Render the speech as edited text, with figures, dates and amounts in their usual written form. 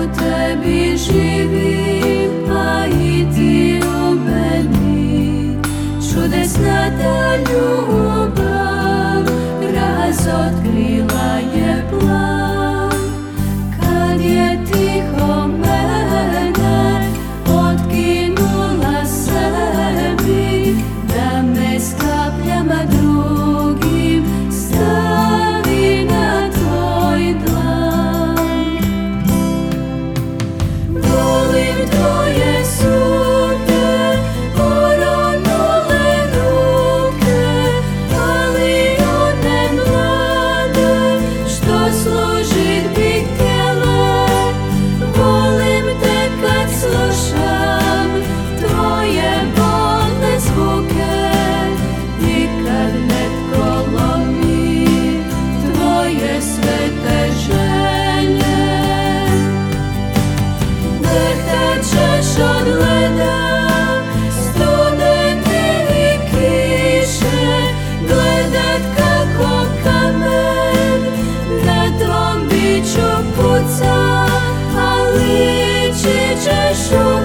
Tebi živim, a i Ti u meni. Čudesna ta ljubav razotkrila je plan. Kad je tiho mene otkinula sebi, da me s kapljama drugim stavi na Tvoj dlan. Volim Tvoje sude, oronule ruke, ali one mlade što služit bih htjela. Volim Te kad slušam Tvoje bolne zvuke i kad netko lomi Tvoje svete želje. Ćeš od leda, studene i kiše, gledat kako kamen na tvom biću puca, a liči ćeš